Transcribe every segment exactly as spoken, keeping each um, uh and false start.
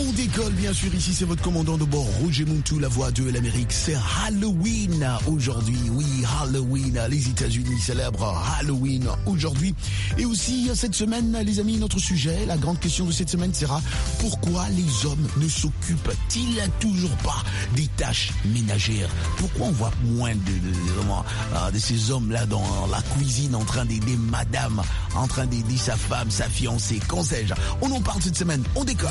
On décolle bien sûr, ici c'est votre commandant de bord, Roger Muntu, la voix de l'Amérique. C'est Halloween aujourd'hui, oui Halloween, les États-Unis célèbrent Halloween aujourd'hui. Et aussi cette semaine les amis, notre sujet, la grande question de cette semaine sera: pourquoi les hommes ne s'occupent-ils toujours pas des tâches ménagères? Pourquoi on voit moins de, de, de, de ces hommes-là dans la cuisine en train d'aider madame, en train d'aider sa femme, sa fiancée, qu'en sais-je? On en parle cette semaine, on décolle.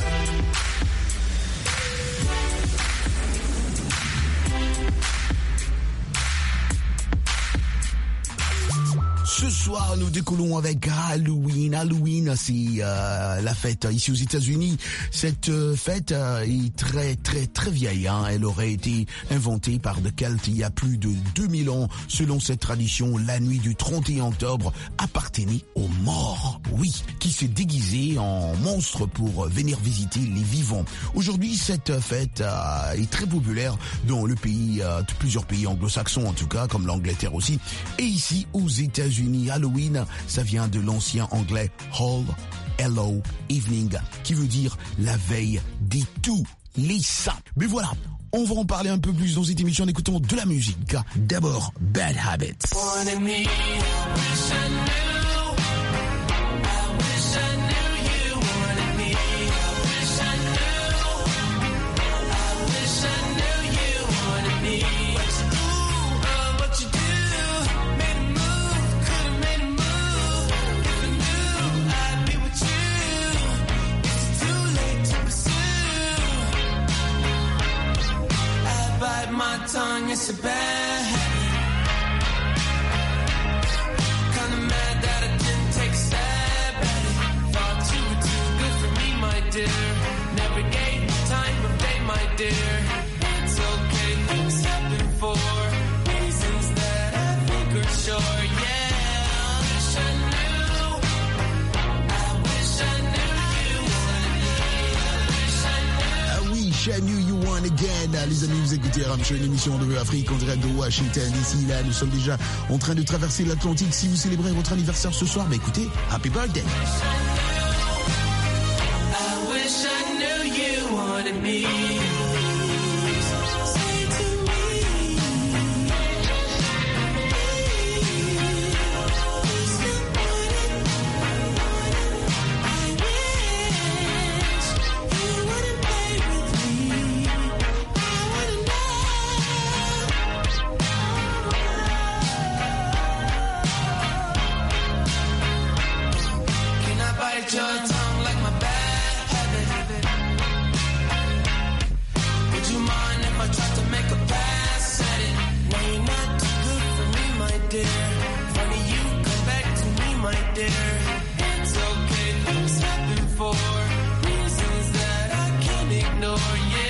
Ce soir, nous décollons avec Halloween. Halloween, c'est euh, la fête ici aux États-Unis. Cette euh, fête euh, est très, très, très vieille. Hein. Elle aurait été inventée par des Celtes il y a plus de deux mille ans. Selon cette tradition, la nuit du trente et un octobre appartenait aux morts, oui, qui se déguisaient en monstres pour venir visiter les vivants. Aujourd'hui, cette fête euh, est très populaire dans le pays, euh, plusieurs pays anglo-saxons en tout cas, comme l'Angleterre aussi, et ici aux États-Unis. Halloween, ça vient de l'ancien anglais All Hallow Evening, qui veut dire la veille des tous les saints. Mais voilà, on va en parler un peu plus dans cette émission en écoutant de la musique. D'abord, Bad Habits. Tongue, it's a bad habit. Kinda mad that I didn't take a stab at it. Thought you were too good for me, my dear. Never gave time of day, my dear. It's okay, things happen for reasons that I think are sure. Yeah, I wish I knew. I wish I knew you. I wish I knew. Ah oui, I knew you one again. Les amis, vous écoutez Ramshow, une émission de Afrique en direct de Washington D C. Là, nous sommes déjà en train de traverser l'Atlantique. Si vous célébrez votre anniversaire ce soir, bah écoutez, happy birthday. I wish I knew you wanted me. Your tongue like my bad habit. Would you mind if I tried to make a pass at it? No, you're not too good for me, my dear. Funny you come back to me, my dear. It's okay, things happen for reasons that I can't ignore. Yeah.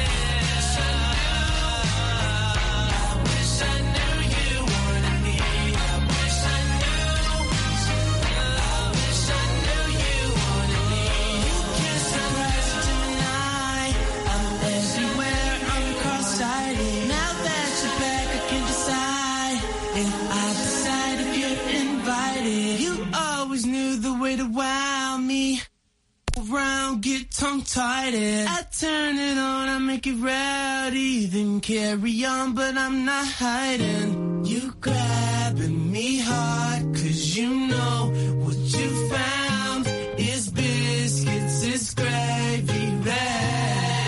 I wish I knew you wanted me. I wish I knew. I wish I knew you wanted me. You can't surprise tonight. I'm everywhere, I'm cross-eyed. Now that you're back, I can decide. And I decide if you're invited. You always knew the way to wow me. Around, get tongue-tied. I turn it on, I make it rowdy. Then carry on, but I'm not hiding. You grabbing me hard, cause you know what you found is biscuits, it's gravy bag.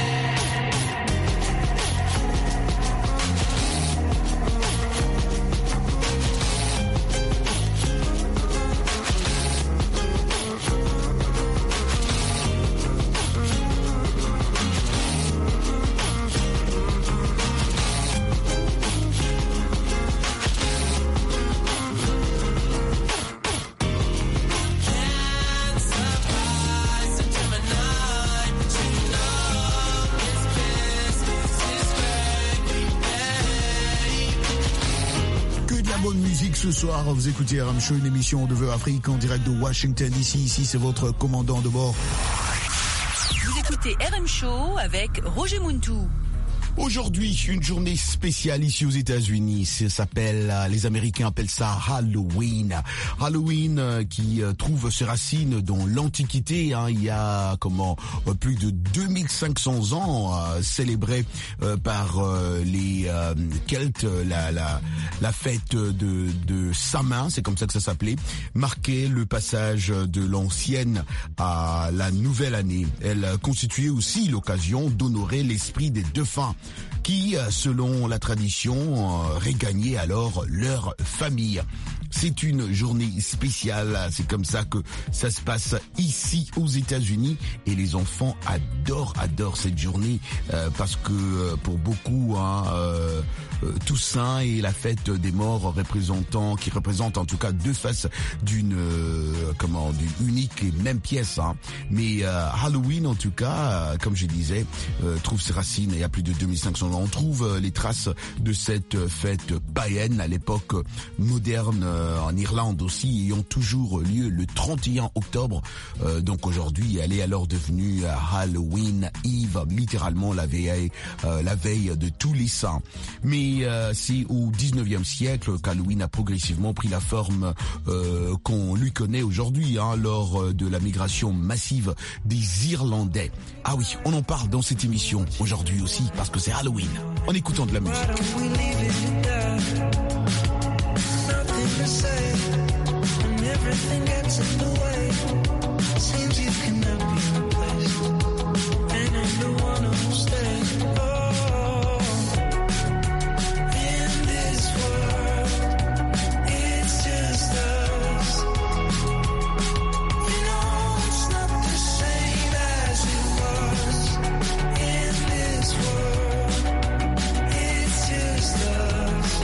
Bonne musique ce soir, vous écoutez Ramshow, une émission de Vœux Afrique en direct de Washington D C. Ici c'est votre commandant de bord. Vous écoutez R M Show avec Roger Muntu. Aujourd'hui, une journée spéciale ici aux États-Unis. Ça s'appelle, les Américains appellent ça Halloween. Halloween euh, qui euh, trouve ses racines dans l'Antiquité. Hein. Il y a comment euh, plus de deux mille cinq cents ans, euh, célébré euh, par euh, les euh, Celtes, la, la, la fête de, de Samin, c'est comme ça que ça s'appelait, marquait le passage de l'ancienne à la nouvelle année. Elle constituait aussi l'occasion d'honorer l'esprit des défunts qui, selon la tradition, regagnaient alors leur famille. C'est une journée spéciale, c'est comme ça que ça se passe ici aux États-Unis et les enfants adorent, adorent cette journée euh, parce que euh, pour beaucoup, hein, euh, euh, Toussaint et la fête des morts représentant, qui représentent en tout cas deux faces d'une euh, comment d'une unique et même pièce. Hein. Mais euh, Halloween en tout cas, euh, comme je disais, euh, trouve ses racines il y a plus de deux mille cinq cents ans. On trouve euh, les traces de cette fête païenne à l'époque moderne. Euh, en Irlande aussi, ayant toujours lieu le trente et un octobre. Euh, donc aujourd'hui, elle est alors devenue Halloween Eve, littéralement la veille, euh, la veille de tous les saints. Mais euh, c'est au dix-neuvième siècle qu'Halloween a progressivement pris la forme euh, qu'on lui connaît aujourd'hui, hein, lors de la migration massive des Irlandais. Ah oui, on en parle dans cette émission aujourd'hui aussi parce que c'est Halloween. En écoutant de la musique. To say, and everything gets in the way. Seems you cannot be replaced, and I'm the one who'll stay. Oh, in this world, it's just us. You know it's not the same as it was. In this world, it's just us.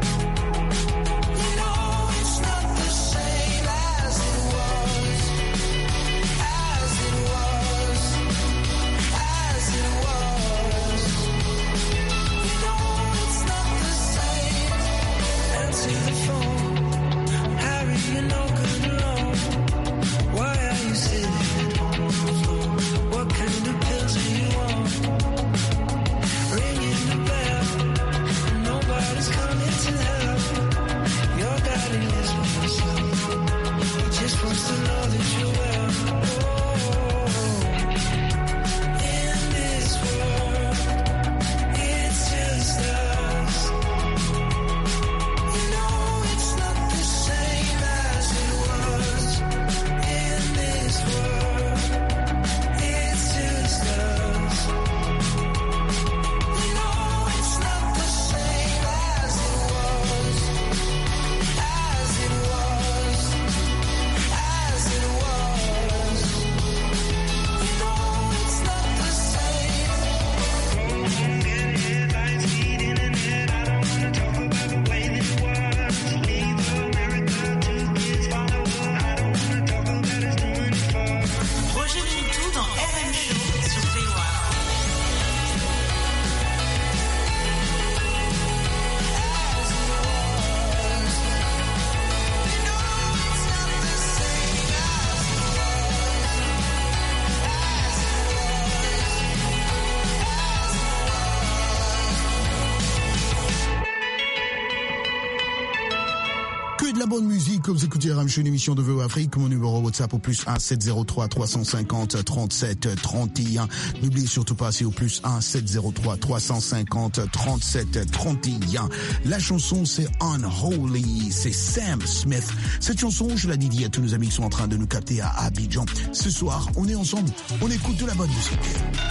De la bonne musique, comme vous écoutez R M Show, une émission de V O Afrique, mon numéro WhatsApp au plus un sept zéro trois trois cent cinquante trente-sept trente et un. N'oubliez surtout pas, c'est au plus un sept zéro trois trois cent cinquante trente-sept trente et un. La chanson, c'est Unholy, c'est Sam Smith. Cette chanson, je la dédie à tous nos amis qui sont en train de nous capter à Abidjan. Ce soir, on est ensemble, on écoute de la bonne musique.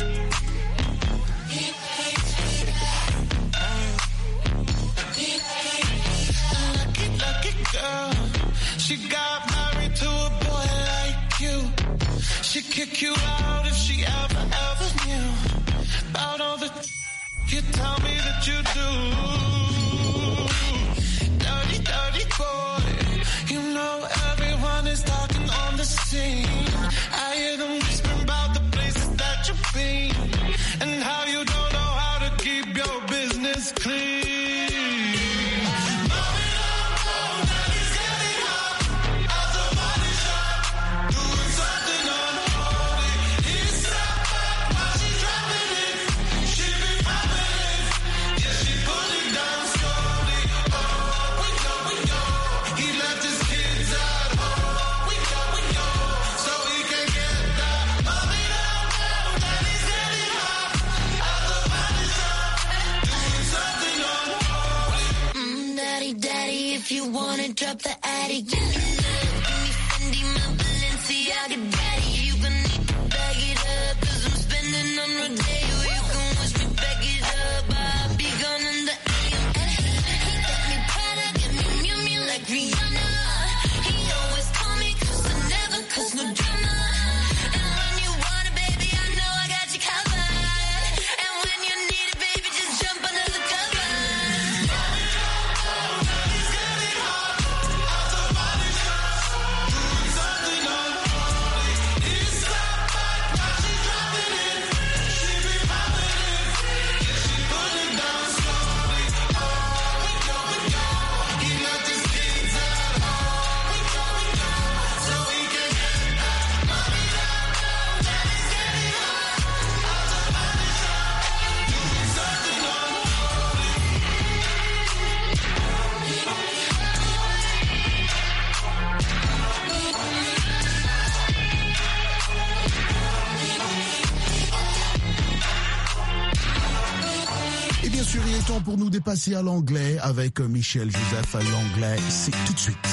She got married to a boy like you. She'd kick you out if she ever, ever knew about all the you tell me that you do. Dirty, dirty boy. You know everyone is talking on the scene. I hear them whispering about the places that you've been and how you don't know how to keep your business clean. She be poppin' drop the attic. Give me love, give me Fendi, my Balenciaga daddy. You gon' need to bag it up, cause I'm spending on Rodeo. You can wish me back it up, I'll be gone in the A M. He got me Prada, give me Miu Miu like Rihanna. He always call me cause I never cause no drama. And when you want it, baby, I know I got you covered. And when you need it, baby, just jump under the cover. Et bien sûr, il est temps pour nous dépasser à l'anglais avec Michel Joseph. L'anglais, c'est tout de suite.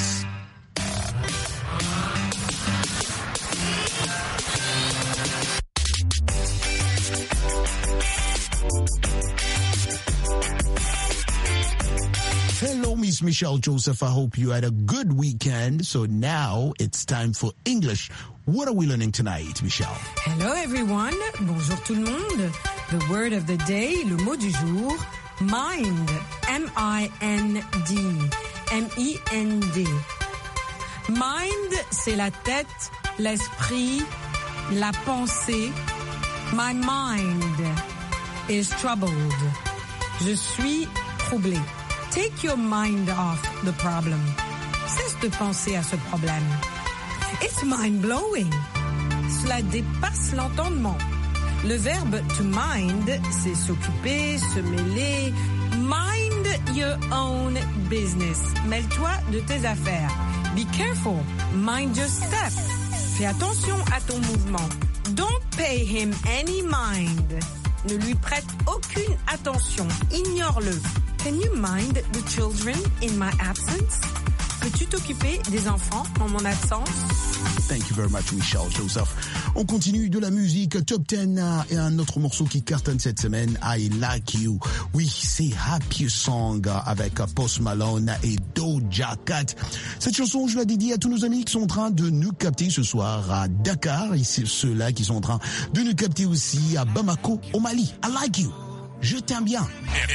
Hello, Miss Michelle Joseph. I hope you had a good weekend. So now it's time for English. What are we learning tonight, Michelle? Hello everyone, bonjour tout le monde. The word of the day, le mot du jour, mind, M I N D, M I N D. Mind, c'est la tête, l'esprit, la pensée. My mind is troubled. Je suis troublé. Take your mind off the problem. Cesse de penser à ce problème. It's mind-blowing. Cela dépasse l'entendement. Le verbe to mind, c'est s'occuper, se mêler. Mind your own business. Mêle-toi de tes affaires. Be careful. Mind your step. Fais attention à ton mouvement. Don't pay him any mind. Ne lui prête aucune attention. Ignore-le. Can you mind the children in my absence? Peux-tu t'occuper des enfants en mon absence? Thank you very much, Michelle Joseph. On continue de la musique. Top dix et un autre morceau qui cartonne cette semaine, I Like You. Oui, c'est Happy Song avec Post Malone et Doja Cat. Cette chanson, je la dédie à tous nos amis qui sont en train de nous capter ce soir à Dakar et c'est ceux-là qui sont en train de nous capter aussi à Bamako, au Mali. I Like You. Je t'aime bien.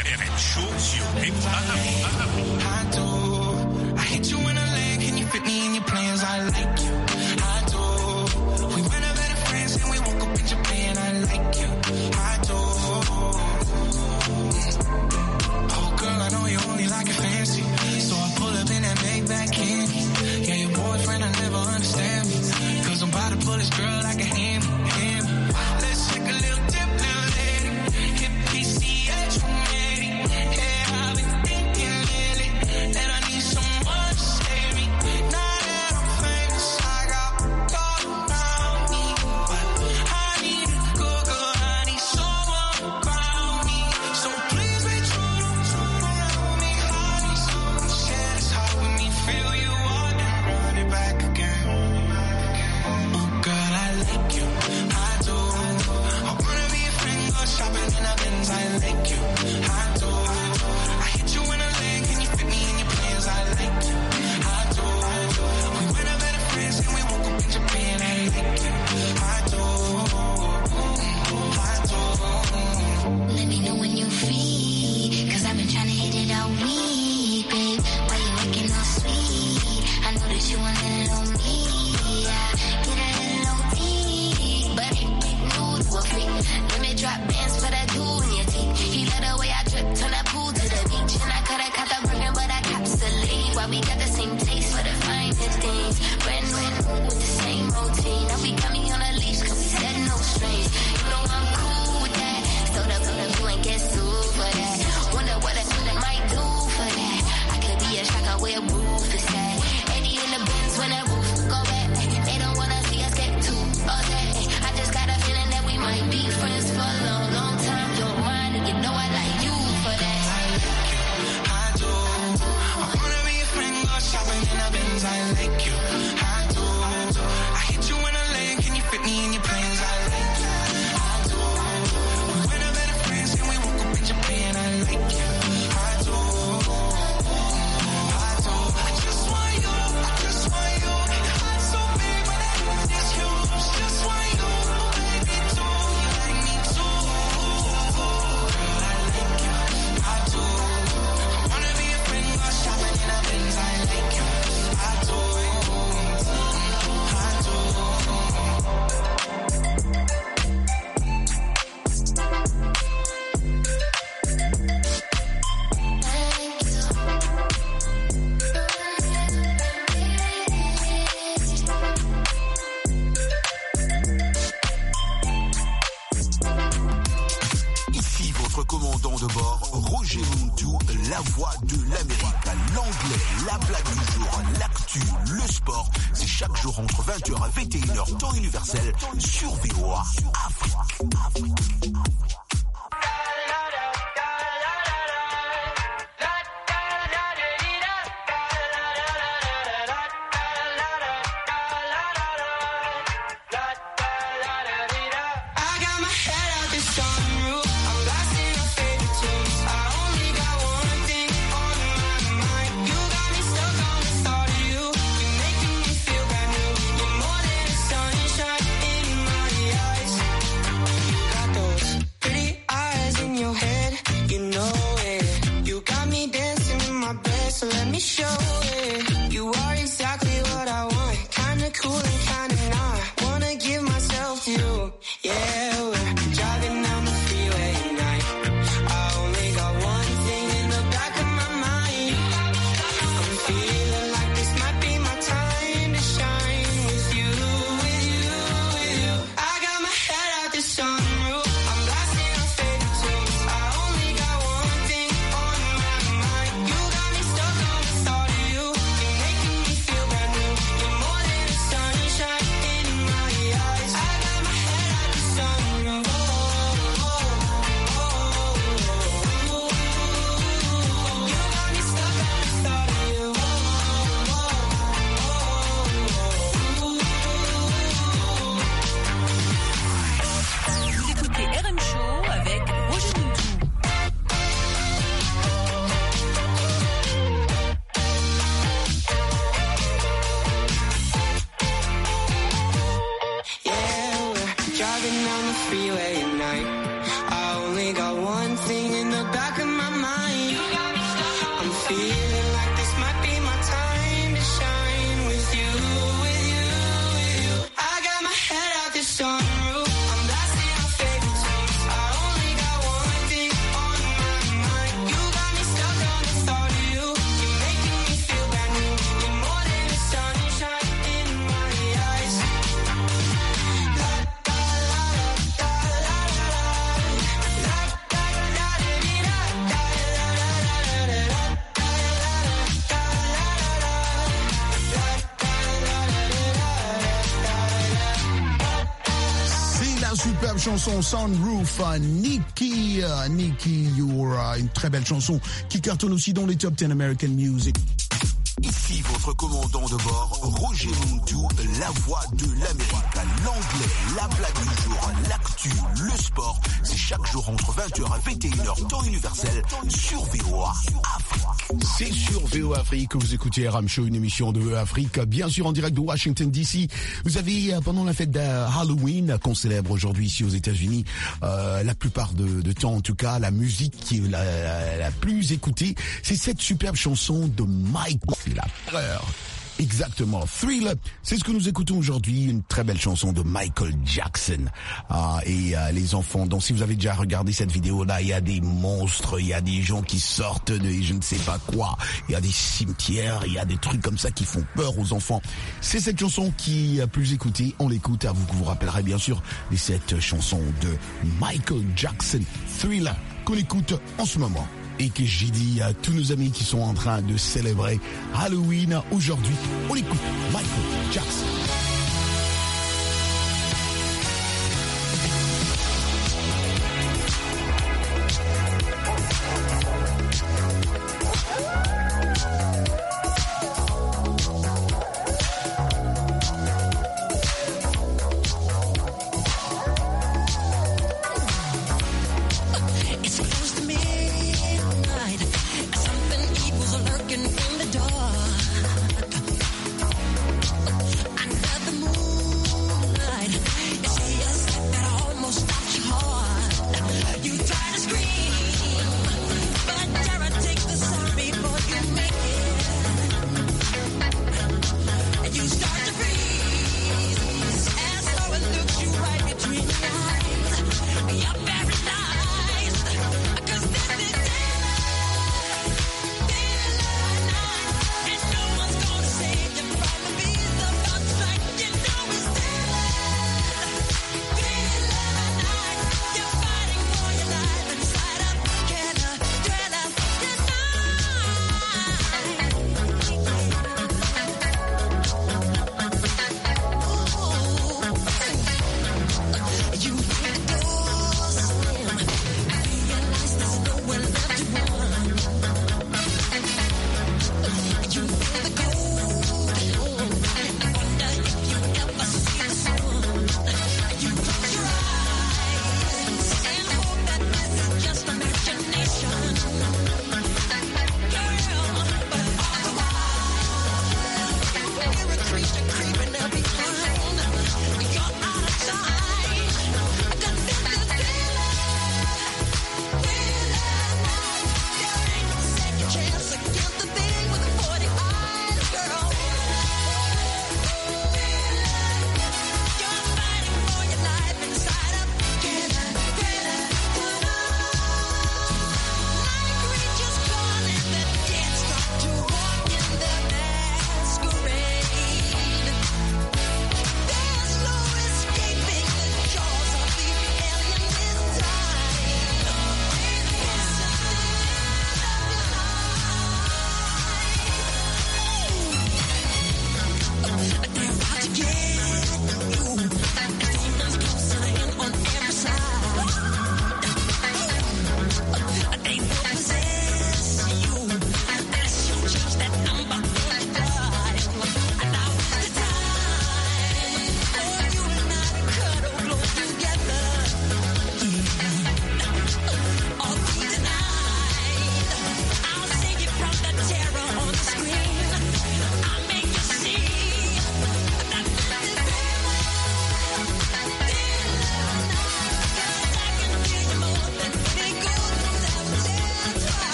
I do. I hit you in a leg, can you fit me in your plans? I like you. I do. We went over to France and we woke up in Japan. I like you. I do. Oh girl, I know you only like it fancy, so I pull up in that Maybach candy. Yeah, your boyfriend, I never understand me, cause I'm about to pull this girl like a hand, hand. Let's take a little dip, little lady. Hit P C H one eighty. Yeah, I've been thinking lately that I need someone to save me. Now that I'm famous, I got gold around me, but I need a good girl, I need someone around me. So please be true, don't turn around me. I need someone to share this heart with me, feel you on and run it back again. Oh girl, I like you, I do. I wanna be a friend, go shopping in a Benz. I like you, I do. I hit you in a leg, can you fit me in your plans? I like you, I do. We went over to France and we woke up in Japan. I like you, I do. I do. Let me know when you're free, cause I've been trying to hit it all week, babe. Why you acting all sweet? I know that you want a little on me. I get a little deep, but it ain't new to a freak. Let me drop bands for that dude in your teeth. He let the way I drip, turn that pool to the beach. And I coulda caught the burger, but I cops the lead. Why we got the same taste for the finest things. Brand new with the same routine. Now we got me on a leash, cause we said no strings. You know I'm cool with that. So the so the you ain't get sued for that. Wonder what a nigga might do for that. I could be a shocker where roof is at. eighty in the bins when that roof go back. They don't wanna see us get too upset. I just got a feeling that we might be friends for a long, long time. Don't mind it, you know I like you for that. I do. I wanna be a friend, go commandant de bord, Roger Montou, la voix de l'Amérique. L'anglais, la blague du jour, l'actu, le sport, c'est chaque jour entre vingt heures et vingt et une heures, temps universel, sur V O A Afrique. Afrique. So let me show it. You are exactly what I want. Kinda cool and kinda not. Wanna give myself to you. Yeah, we're driving down the freeway at night. I only got one thing in the back of my mind. I'm feeling like this might be my time to shine with you, with you, with you. I got my head out the sunroof. I'm blasting our favorite tunes. I only got one thing on my mind. You got me stuck on the thought of you. You're making me feel brand new. You're more than the sunshine in my eyes. I got my head out the sunroof. Oh, oh, oh, oh, oh. You got me stuck on the thought of you. Oh, Vous écoutez R M Show avec Roger Montou. Yeah, we're driving down the freeway at night. I only got one thing in the back of my mind. I'm feeling like this might be my time to shine with you, with you, with you. I got my head out the sunroof. I'm blasting our favorite tunes. I only got one thing on my mind. You got me stuck on the thought of you. You're making me feel brand new. You're more than the sunshine in my eyes. C'est la superbe chanson Sunroof, euh, Nicki, euh, Nicki, you're, euh, une très belle chanson qui cartonne aussi dans les top dix American Music. Ici votre commandant de bord, Roger Montou, la voix de l'Amérique. L'anglais, la blague du jour, l'actu, le sport, c'est chaque jour entre vingt heures et vingt et une heures, temps universel, sur V O A Afrique. C'est sur V O A Afrique que vous écoutez R M Show, une émission de V O A Afrique, bien sûr en direct de Washington D C. Vous avez, euh, pendant la fête de Halloween, qu'on célèbre aujourd'hui ici aux États-Unis, euh, la plupart de, de temps en tout cas, la musique qui est la, la, la plus écoutée, c'est cette superbe chanson de Mike. C'est la peur. Exactement. Thriller, c'est ce que nous écoutons aujourd'hui, une très belle chanson de Michael Jackson. Ah, et euh, les enfants, donc si vous avez déjà regardé cette vidéo-là, il y a des monstres, il y a des gens qui sortent de je ne sais pas quoi, il y a des cimetières, il y a des trucs comme ça qui font peur aux enfants. C'est cette chanson qui est plus écoutée, on l'écoute, à vous vous rappellerez bien sûr de cette chanson de Michael Jackson, Thriller, qu'on écoute en ce moment. Et que j'ai dit à tous nos amis qui sont en train de célébrer Halloween aujourd'hui. On écoute Michael Jackson. It's close to midnight. Something evil's lurking in the dark. Under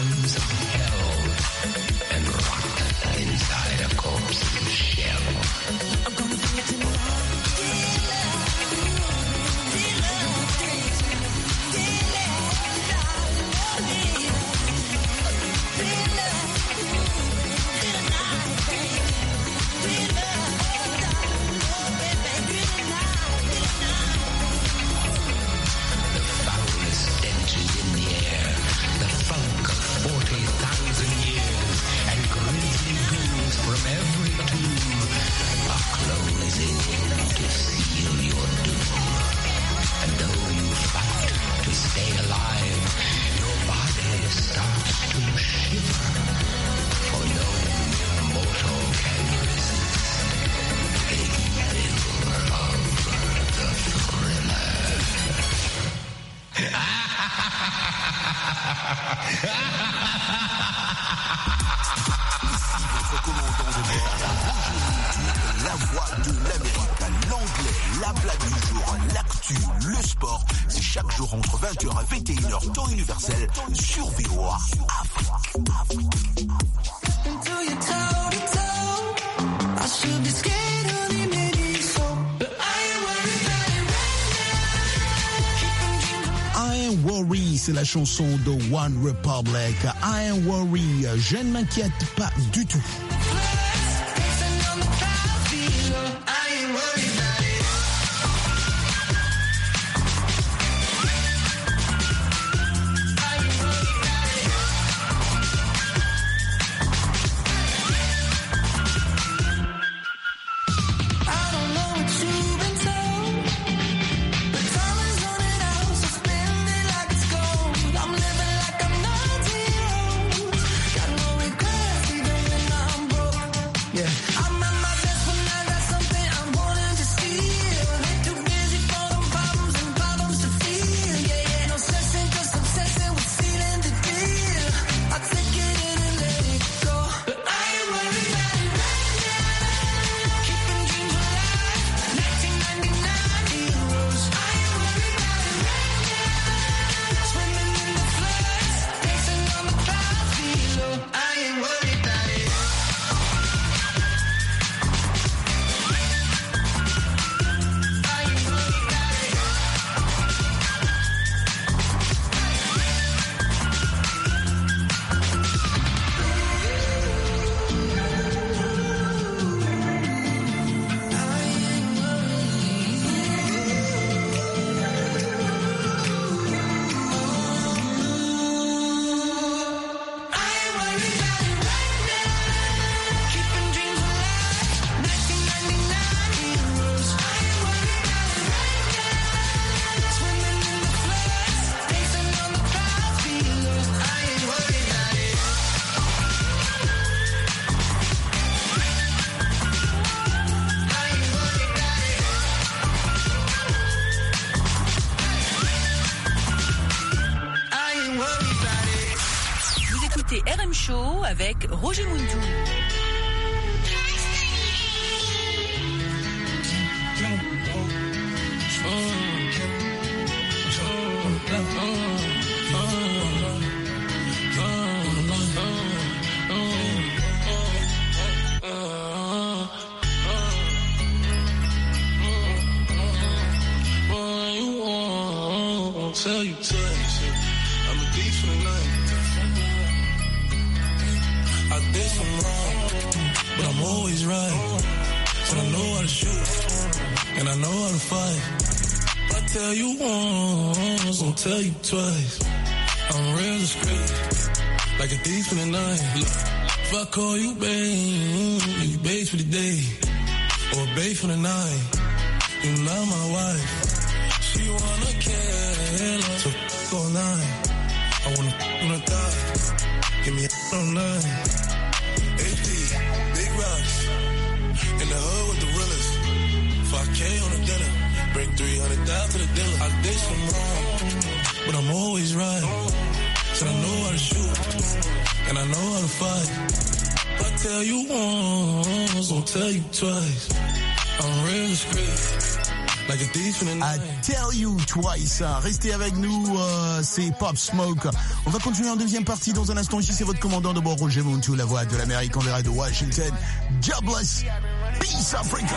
comes from hell and rotteth inside a corpse's shell. I'm gonna bring it to love. La voix de l'Amérique, l'anglais, la blague du jour, l'actu, le sport, c'est chaque jour entre vingt heures et vingt et une heures temps universel sur V O A Afrique. I Ain't Worry, c'est la chanson de One Republic. I Ain't Worry, je ne m'inquiète pas du tout. R M Show avec Roger Muntou. Tell you twice, I'm a thief for the night. I did some wrong, but I'm always right. But I know how to shoot, and I know how to fight. I tell you once, I'll tell you twice. I'm real discreet, like a thief in the night. Look, if I call you babe, you babe for the day, or babe for the night. You're not my wife. She wanna kill, so f*** all night. I wanna f*** on a thigh. Give me a all night. H D, big rocks. In the hood with the realest. five K on the dinner. Bring three hundred thousand to the dealer. I did some wrong, but I'm always right. Said I know how to shoot, and I know how to fight. I tell you once, I'll tell you twice. I'm real discreet, like a thief in the I night. tell you twice. Restez avec nous, euh, c'est Pop Smoke. On va continuer en deuxième partie dans un instant. Ici, c'est votre commandant de bord, Roger Muntu, la voix de l'Amérique en direct de Washington. Jobless. Peace Africa.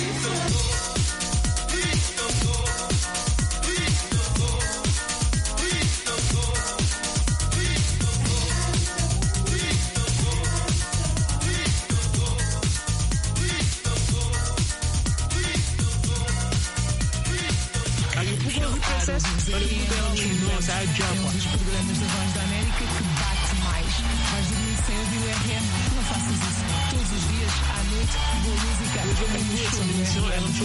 Dos programas da Voz da América que bate mais. Vais dormir cedo e o R M, não faças isso. Todos os dias, à noite, boa música. Não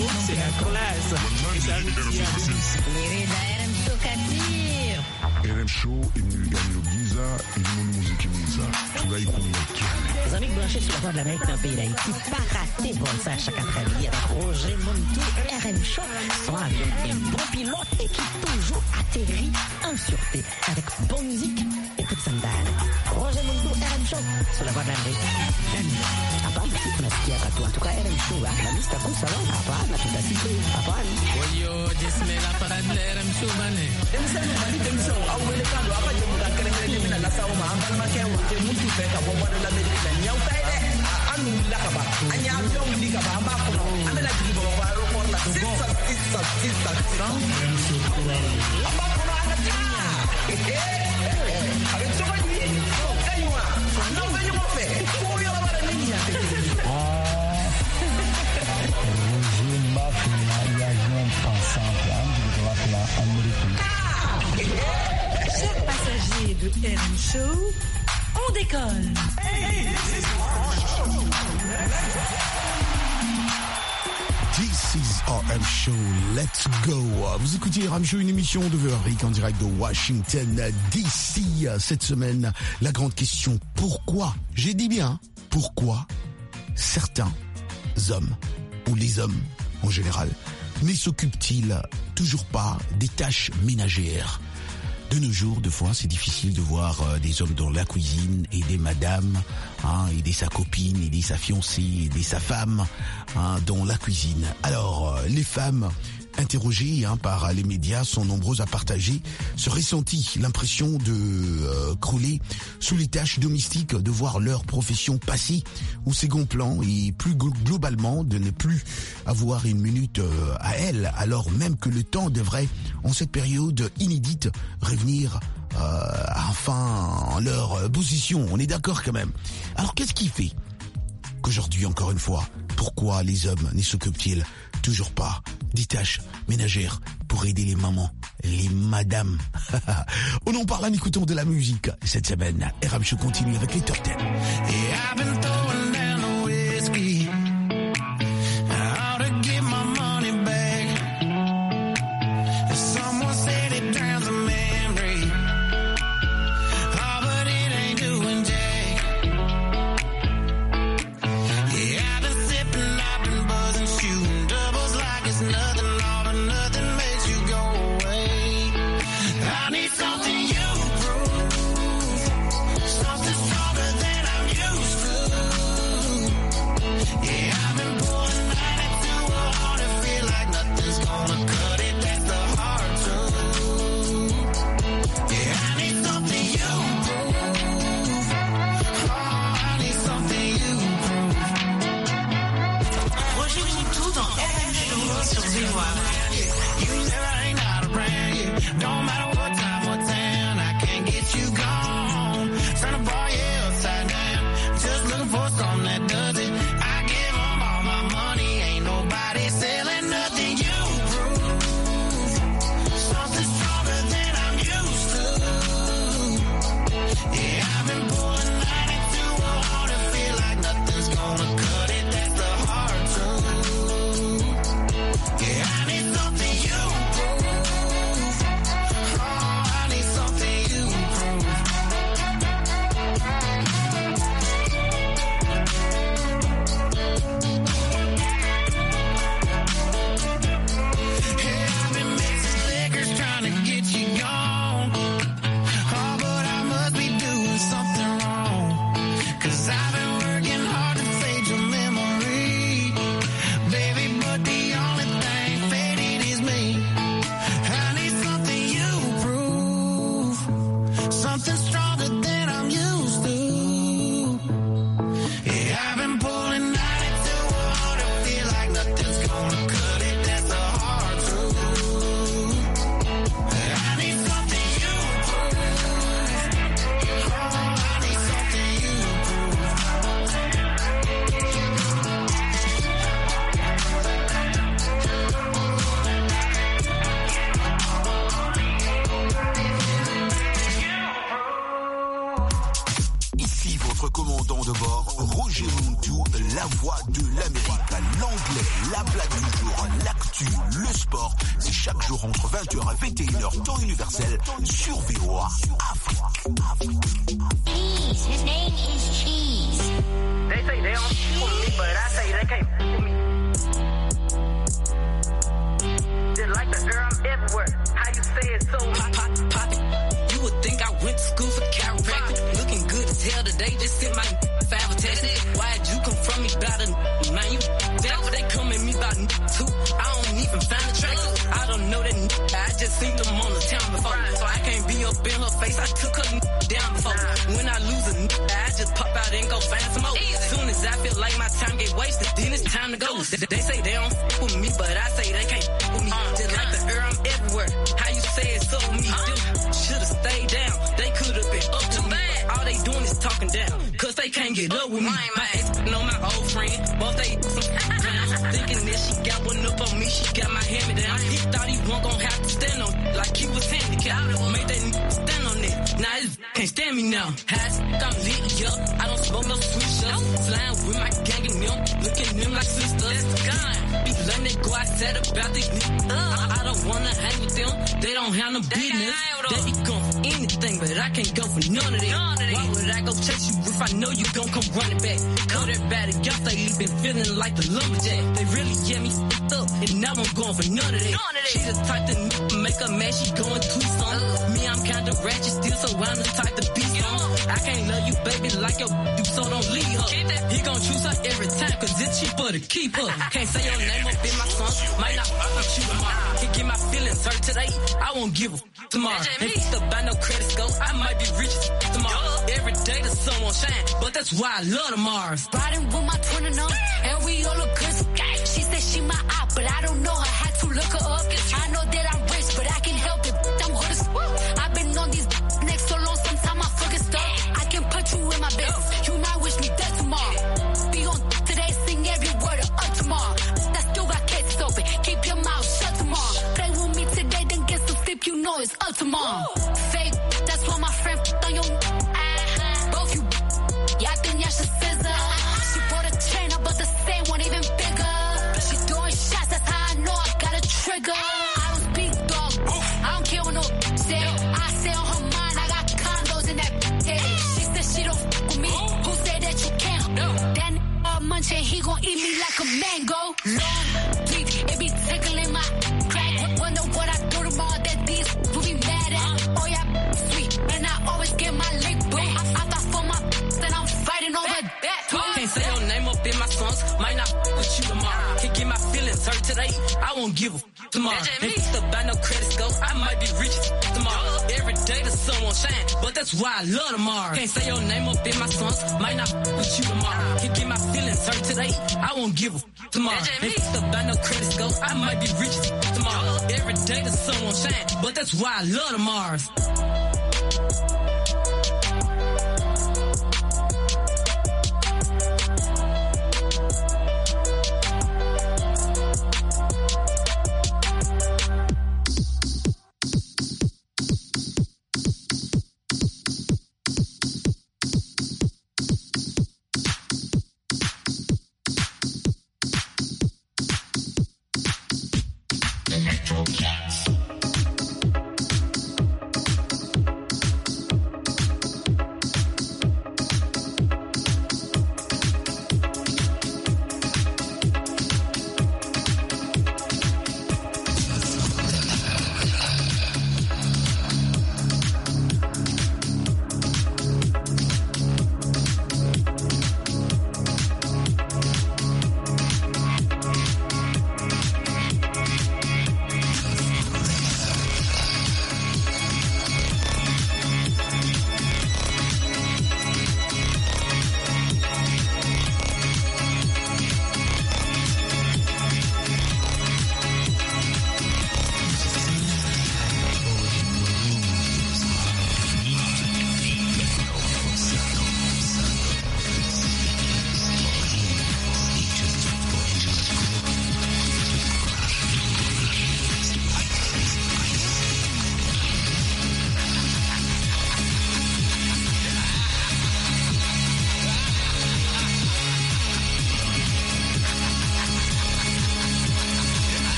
R M Show imeganyiro byiza irimo n'umuziki mwiza turayikunda. Les amis branchés sur la voix de l'Amérique dans le pays d'Haïti, pas raté pour ça chaque après-midi avec Roger Muntu, R M Show, soit avec un bon pilote et qui toujours atterrit en sûreté avec bonne musique et toute sandale. Roger Muntu, R M Show, sur la voix de l'Amérique. Hapana, tunasikia katu. En tout cas, R M Show, la lista kusa lo, hapana, tutasikia, hapana. Oyo, jisme la parade de R M Show, bane. Emisani mali temso, au wele kando, apa jemu ka kere kere jemina la sao ma, ambal ma kero, je mutu feka, bomba de l'Amérique, nyau taide, anu lakaba, anya avion likaba, amba kono, amela jibo, wa aeroport la, sisa, sisa, sisa, sisa. Amba kono, anga tia. Eh, eh, avec ce qu'on dit, kanywa, non, venez m'en faire, pour y avoir la ligne. Chers passagers de R M Show, on décolle. This is R M Show, let's go. Vous écoutez R M Show, une émission de Vérique en direct de Washington D C. Cette semaine, la grande question, pourquoi, j'ai dit bien, pourquoi certains hommes, ou les hommes en général, ne s'occupent-ils toujours pas des tâches ménagères? De nos jours, deux fois, c'est difficile de voir euh, des hommes dans la cuisine, aider madame, hein, aider sa copine, aider sa fiancée, aider sa femme hein, dans la cuisine. Alors, euh, les femmes interrogées hein, par les médias sont nombreuses à partager ce ressenti, l'impression de euh, crouler sous les tâches domestiques, de voir leur profession passer au second plan et plus globalement de ne plus avoir une minute euh, à elle, alors même que le temps devrait, en cette période inédite, revenir euh, enfin en leur position. On est d'accord quand même. Alors qu'est-ce qui fait qu'aujourd'hui, encore une fois, pourquoi les hommes ne s'occupent-ils toujours pas des tâches ménagères pour aider les mamans, les madames? On en parle en écoutant de la musique. Cette semaine, R M Show continue avec les top dix. Yeah, I've been throwing down the whiskey. I ought to get my money back. Someone said it drowns a memory. Oh, but it ain't doing jack. Yeah, I've been sipping, I've been buzzing, shooting doubles like it's nothing. All but nothing makes you go away. I need something you prove, something stronger than I'm used to. jours entre vingt heures et vingt et une heures, temps universel, sur V O A Afrique. Cheese. His name is Cheese. They say they don't f with me, but I say they can't f with me. Just like the girl, I'm everywhere. How you say it so pop, pop, pop it. You would think I went to school for chiropractic. Looking good as hell today, just sent my five test. Why'd you come from me about a man? You devil, they come at me about too. I don't even find attractive. I don't know that I just seen them on the town before. So I can't be up in her face. I took her down before. When I lose a I just pop out and go find some more. Soon as I feel like my time get wasted, then it's time to go. They say they don't f with me, but I say they can't f with me. Just like the air, I'm everywhere. How you say it so me? Them should've stayed down. They could've been up to me. All they doing is talking down, cause they can't get up with me. My ex know my old friend, both they some thinking that she got one up on me, she got my hand me down. He thought he wasn't gonna have to stand on it, like he was handicapped. Made that stand on it. Now this can't stand me now. High I'm lit up, I don't smoke no switch up. Slime with my gang and them, looking at them like sisters. Be letting they go outside about these niggas. I, I don't wanna hang with them, they don't have no business. They be going for anything, but I can't go for none of that. Why would I go chase you if I know you gon' come running back? Cut everybody else, they been feeling like the lumberjack. They really get me f***ed up, and now I'm going for none of that. She the type to n- make her mad, she going too some. Me, I'm kinda ratchet still, so I'm the type to be some. I can't love you, baby, like your do, so don't leave her. He gon' choose her every time, cause it's cheaper to keep her. Can't say your name up in my song, might not f*** with you tomorrow. Can't get my feelings hurt today, I won't give a f*** tomorrow. Ain't f***ed up by no credit score, I might be rich as f*** tomorrow. Every day the sun won't shine, but that's why I love the Mars. Riding with my twin and up, and we all look good. She said she my op, but I don't know her. Had to look her up. I know that I'm rich, but I can help it. I'm good as fuck. I've been on these necks so long, sometimes I forget stuff. I can put you in my best. You might wish me dead tomorrow. Be on today, sing every word of up tomorrow. That still got cases open. Keep your mouth shut tomorrow. Play with me today, then get some sleep. You know it's up tomorrow. Fake, that's why my friend f***ed on your. Both you, y'all think y'all should scissor. She bought a chain, but the same one even bigger. She throwing shots, that's how I know I got a trigger. I don't speak dog, I don't care what no say. I say on her mind, I got condos in that head. She said she don't f with me. Who said that you can't? That n all munching, he gon' eat me like a mango. Long deep, it be tickling my crack. Wonder what I do tomorrow that these will be mad at. Oh yeah, sweet, and I always get my lick boo. I thought for my then I'm fighting over that. Can't say your name up in my songs, might not f with you tomorrow. Can't get my feelings hurt today, I won't give a f tomorrow. Ain't f***ed up by no credit score, I might be rich as f tomorrow. Every day the sun won't shine, but that's why I love the Mars. Can't say your name up in my songs, might not f with you tomorrow. Can't get my feelings hurt today, I won't give a f tomorrow. Ain't f***ed up by no credit score, I might be rich as f tomorrow. Every day the sun won't shine, but that's why I love the Mars.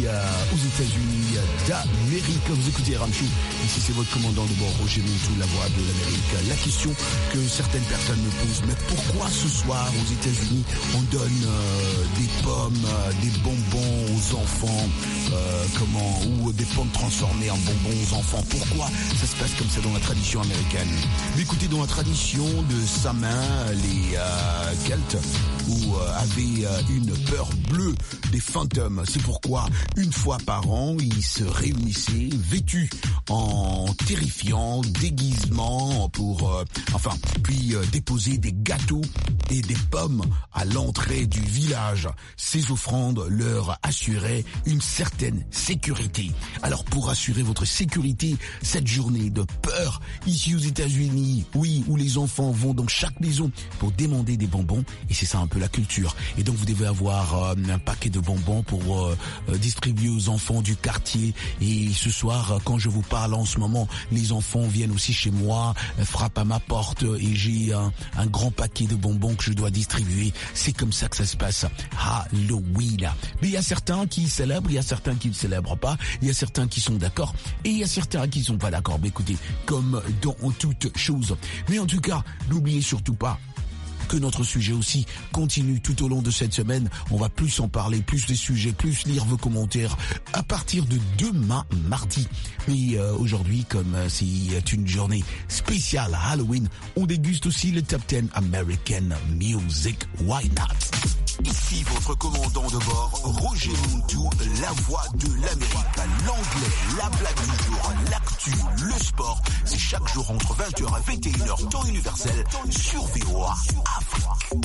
euh, aux États-Unis d'Amérique. Vous écoutez R M Show. Ici, c'est votre commandant de bord, Roger Montou, la voix de l'Amérique. La question que certaines personnes me posent, mais pourquoi ce soir aux États-Unis on donne euh, des pommes, euh, des bonbons aux enfants, euh, comment, ou des pommes transformées en bonbons aux enfants? Pourquoi ça se passe comme ça dans la tradition américaine? Mais écoutez, dans la tradition de Samin, les euh, Celtes où, euh, avaient euh, une peur bleue des fantômes. C'est pourquoi une fois par an, ils se réunissaient vêtus en terrifiant déguisement pour, euh, enfin, puis euh, déposer des gâteaux et des pommes à l'entrée du village. Ces offrandes leur assuraient une certaine sécurité. Alors pour assurer votre sécurité, cette journée de peur ici aux États-Unis, oui, où les enfants vont dans chaque maison pour demander des bonbons, et c'est ça un peu la culture. Et donc vous devez avoir euh, un paquet de bonbons pour euh, euh, distribuer aux enfants du quartier. Et ce soir, quand je vous parle en ce moment, les enfants viennent aussi chez moi, euh, frappent à ma porte et j'ai un, un grand paquet de bonbons que je dois distribuer. C'est comme ça que ça se passe. Halloween. Mais il y a certains qui célèbrent, il y a certains qui ne célèbrent pas, il y a certains qui sont d'accord et il y a certains qui ne sont pas d'accord. Mais écoutez, comme dans toute chose. Mais en tout cas, n'oubliez surtout pas que notre sujet aussi continue tout au long de cette semaine. On va plus en parler, plus des sujets, plus lire vos commentaires à partir de demain, mardi. Mais euh, aujourd'hui, comme euh, c'est une journée spéciale Halloween, on déguste aussi le Top dix American Music. Why not? Ici votre commandant de bord, Roger Montou, la voix de l'Amérique. L'anglais, la blague du jour, l'actu, le sport. C'est chaque jour entre vingt heures et vingt et une heures, temps universel, sur V O A Afrique.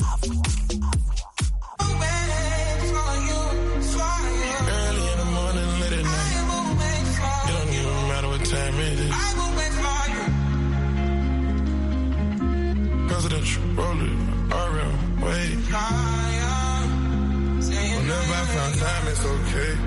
Early in the morning, late at night. It don't even matter what time it is. Presidential rolling, R M, wait. Whenever I found time, it's okay.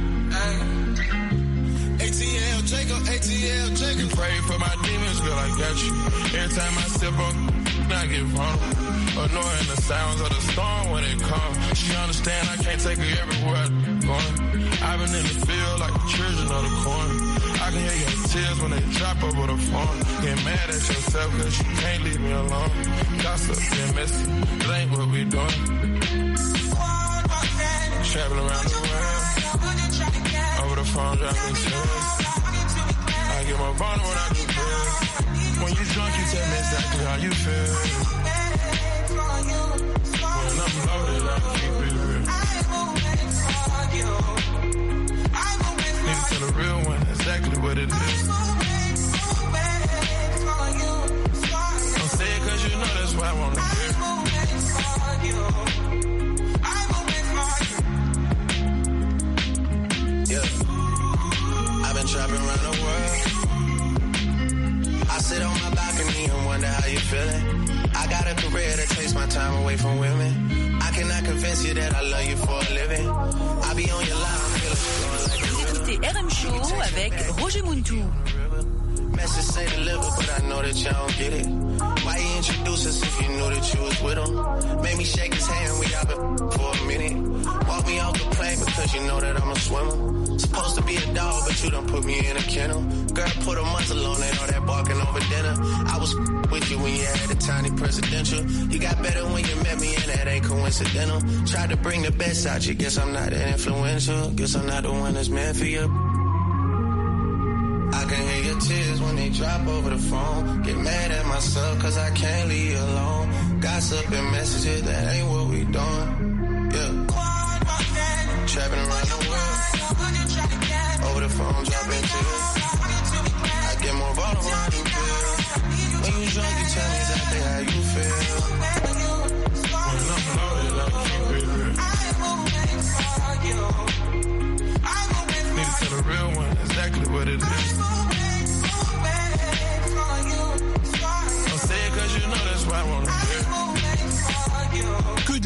A T L, Jacob, A T L, Jacob. You pray for my demons, girl, I got you. Every time I sip on, I get vulnerable. Annoying the sounds of the storm when it comes. She understand I can't take her everywhere I'm going. I've been in the field like the children of the corn. I can hear your tears when they drop over the phone. Get mad at yourself cause you can't leave me alone. Gossip and messy, it ain't what we doing. Traveling around the world, over the phone dropping tears. I get more vulnerable when I do pills. When you drunk, you tell me exactly how you feel. When I'm loaded, I keep it real. Need to tell a real one exactly what it is. Don't say it cause you know that's why I wanna hear. Yeah, I've been traveling around the world. I sit on my balcony and wonder how you feeling. I got a career that takes my time away from women. I cannot convince you that I love you for a living. I be on your line, feeling Vous écoutez R M Show avec Roger Montou. message say deliver, but I know that y'all don't get it. Why you introduce us if you knew that you was with him? Made me shake his hand, we out been for a minute. Walk me off the plane because you know that I'm a swimmer. Supposed to be a dog, but you done put me in a kennel. Girl, put a muzzle on it, all that barking over dinner. I was with you when you had a tiny presidential. You got better when you met me, and that ain't coincidental. Tried to bring the best out you, guess I'm not that influential. Guess I'm not the one that's meant for you. I can hear your tears when they drop over the phone. Get mad at myself cause I can't leave you alone. Gossip and messages, that ain't what we doing. Yeah. Trapping around the world. Over the phone, dropping tears. I get more vulnerable when I do feel. When you drunk, you tell me exactly how you feel. When I'm loaded, I keep it real. Need to tell a real one exactly what it is.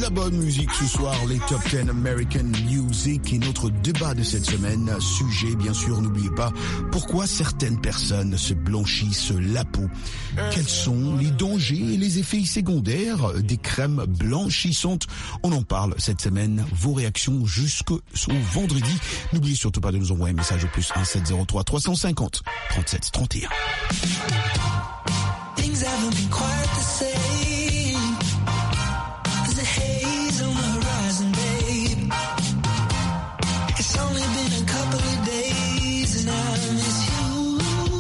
la bonne musique ce soir, les Top dix American Music et notre débat de cette semaine. Sujet, bien sûr, n'oubliez pas, pourquoi certaines personnes se blanchissent la peau. Quels sont les dangers et les effets secondaires des crèmes blanchissantes? On en parle cette semaine. Vos réactions jusqu'au vendredi. N'oubliez surtout pas de nous envoyer un message au plus un sept zéro trois trois cent cinquante trente-sept trente et un. Things haven't been quite the same. There's a haze on the horizon, babe. It's only been a couple of days and I miss you.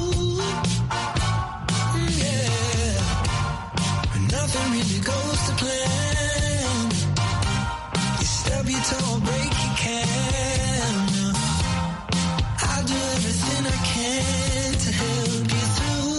Mm, yeah. And nothing really goes to plan. You stub your toe, break your can. I'll do everything I can to help you through.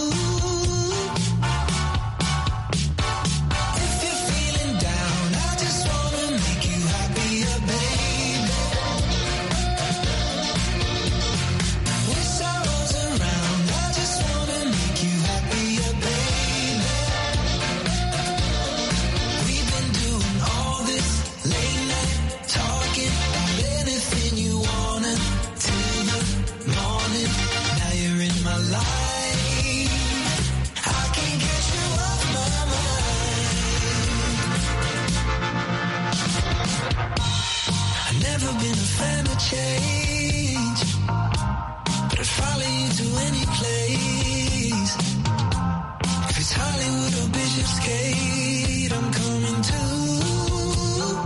Never been a fan of change, but I'd follow you to any place. If it's Hollywood or Bishopsgate, I'm coming too.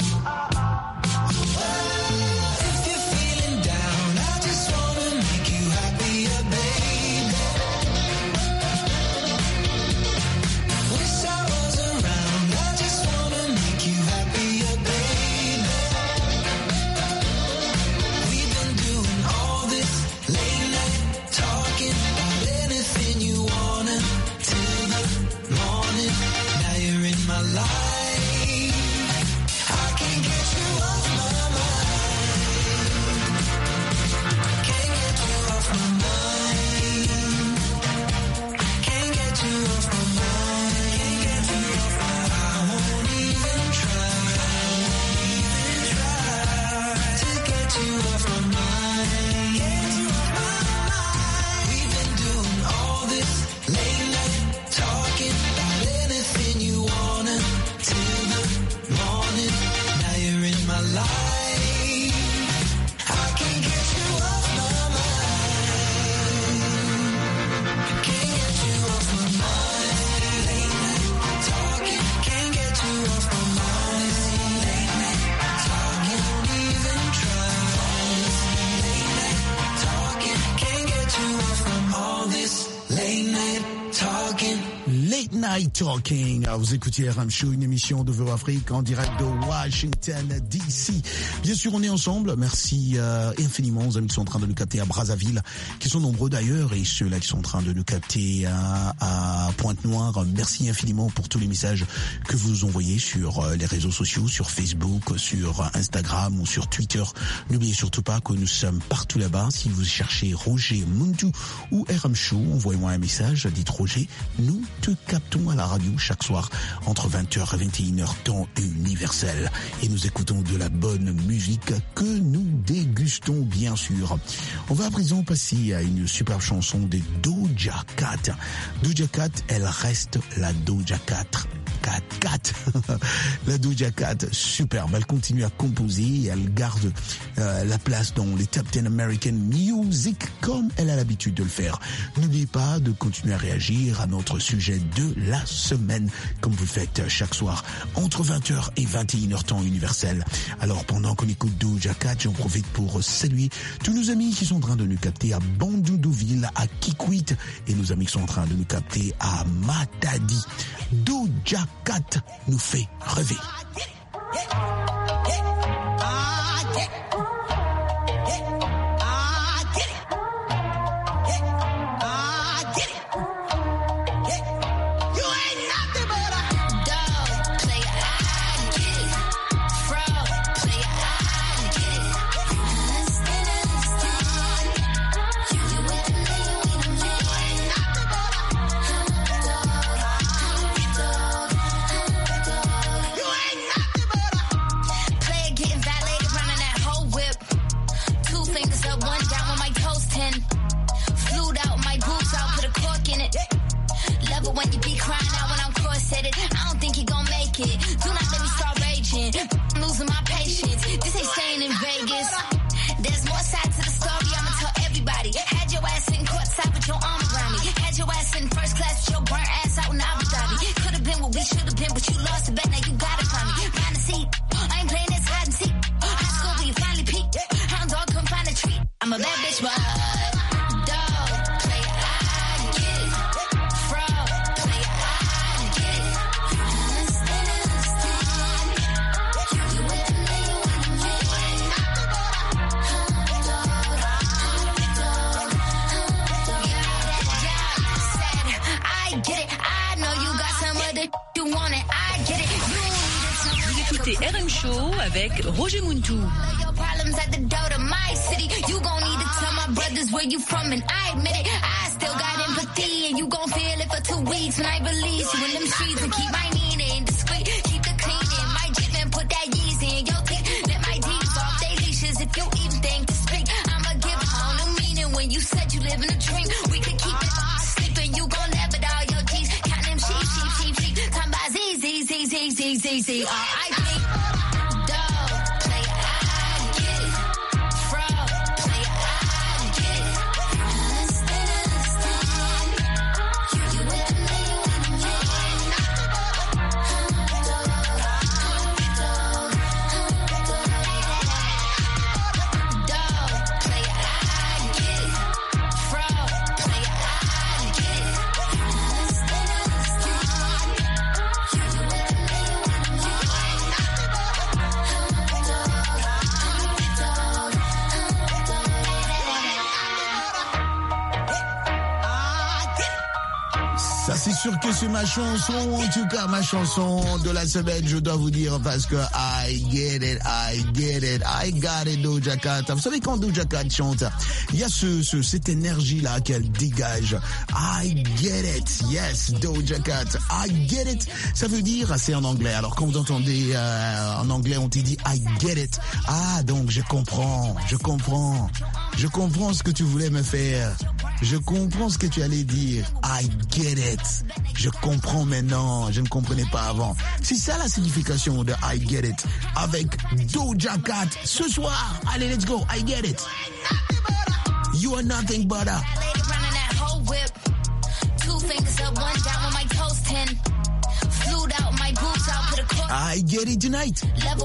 If you're feeling down, I just wanna make you happier, baby. Wish I was around, I just wanna make you happier, baby. Night Talking. Vous écoutez R M Show, une émission de Voix Afrique en direct de Washington D C. Bien sûr, on est ensemble. Merci euh, infiniment aux amis qui sont en train de nous capter à Brazzaville, qui sont nombreux d'ailleurs, et ceux-là qui sont en train de nous capter à, à Pointe-Noire. Merci infiniment pour tous les messages que vous envoyez sur les réseaux sociaux, sur Facebook, sur Instagram ou sur Twitter. N'oubliez surtout pas que nous sommes partout là-bas. Si vous cherchez Roger Muntu ou R M Show, envoyez-moi un message. Dites Roger, nous te captons à la radio chaque soir entre vingt heures et vingt et une heures temps universel, et nous écoutons de la bonne musique que nous dégustons bien sûr. On va à présent passer à une superbe chanson de Doja Cat. Doja Cat, elle reste la Doja Cat. Cat, Cat. La Doja Cat, superbe. Elle continue à composer et elle garde euh, la place dans les Top dix American Music comme elle a l'habitude de le faire. N'oubliez pas de continuer à réagir à notre sujet de la semaine, comme vous le faites chaque soir entre vingt heures et vingt et une heures temps universel. Alors pendant qu'on écoute Doja Cat, j'en profite pour saluer tous nos amis qui sont en train de nous capter à Bandundouville, à Kikwit, et nos amis qui sont en train de nous capter à Matadi. Doja Cat nous fait rêver. You ain't nothing but a when you be crying out when I'm cross-headed. I don't think you gon' make it. Do not let me start raging. I'm losing my patience. This ain't staying in Vegas. There's more sides to the story, I'ma tell everybody. Had your ass in courtside with your arm around me. Had your ass in first class with your burnt ass out in Abu Dhabi. Could've been what we should've been, but you lost the bet, now you got it from me. Find a seat, I ain't playing this hide and seek. High school where you finally peaked. Hound dog couldn't find a treat. I'm a bad bitch, but dog, play it, I get it. Fraud, play it, I get it. Understand, understand. You with the nigga when you win. I get it, I know you got some other you want it, I get it. Vous écoutez R M Show avec Roger Muntou. Your problems at the door to my city. You gon' need to tell my brothers where you from, and I admit it. I still got empathy, and you gon' feel it for two weeks when I release you in them streets and keep my meaning discreet. Keep the cleaning, my jib and put that yeast in your teeth. Let my deeds off they leashes if you even think to speak. I'ma give all the meaning when you said you live in a dream. We could keep it all sleeping, you gon' never all your G's. Count them sheep, sheep, sheep, sheep. Come by Z, Z, Z, Z, Z, Z, Z, R I P. C'est sûr que c'est ma chanson, en tout cas ma chanson de la semaine, je dois vous dire, parce que I get it, I get it, I got it, Doja Cat. Vous savez quand Doja Cat chante, il y a ce, ce cette énergie-là qu'elle dégage. I get it, yes, Doja Cat, I get it. Ça veut dire, c'est en anglais. Alors quand vous entendez euh, en anglais, on te dit I get it. Ah, donc je comprends, je comprends, je comprends ce que tu voulais me faire. Je comprends ce que tu allais dire. I get it. Je comprends maintenant. Je ne comprenais pas avant. C'est ça la signification de I get it. Avec Doja Cat ce soir. Allez, let's go. I get it. You are nothing but a... I get it tonight.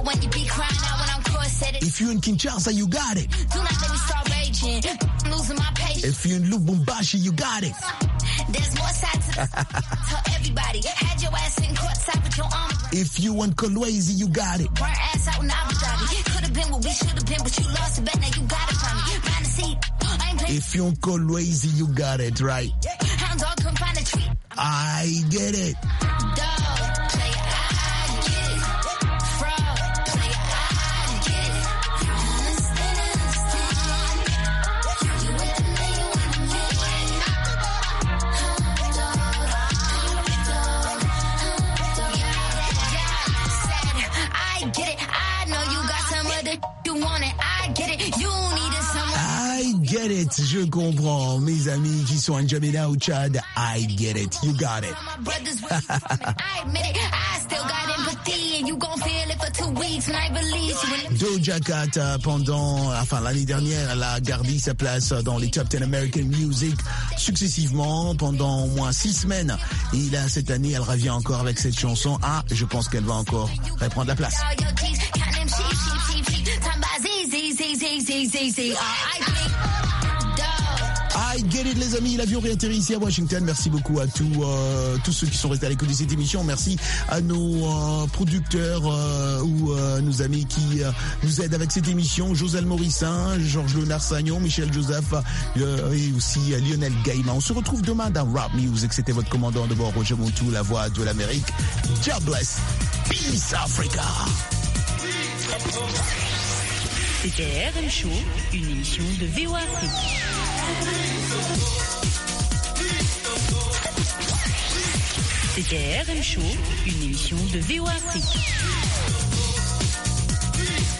If you're in Kinshasa, you got it. Do not let me start raging. Losing my patience. If you're in Lubumbashi, you got it. There's more sides to the tell everybody. Had your ass in courtside with your arm. If you want Kolwezi, you got it. Burnt ass out in Abu Dhabi. Could have been what we should have been, but you lost the bet, now you got it from me. Find a seat. I ain't playing. If you want Kolwezi, you got it, right? Hound dog couldn't find a treat. I get it. Je comprends, mes amis qui sont en Jamaica ou Tchad, I get it, you got it. Doja Cat, pendant, enfin l'année dernière, elle a gardé sa place dans les Top dix American Music successivement pendant au moins six semaines. Et là, cette année, elle revient encore avec cette chanson. Ah, je pense qu'elle va encore reprendre la place. I get it, les amis. L'avion réatterrit ici à Washington. Merci beaucoup à tous, euh, tous ceux qui sont restés à l'écoute de cette émission. Merci à nos euh, producteurs euh, ou euh, nos amis qui euh, nous aident avec cette émission. Joselle Morissin, Georges Léonard Sagnon, Michel Joseph euh, et aussi euh, Lionel Gaïma. On se retrouve demain dans Rap Music. C'était votre commandant de bord, Roger Montou, la voix de l'Amérique. God bless. Peace Africa. C'était R M Show, une émission de V O Afrique. C'était R M Show, une émission de V O Afrique.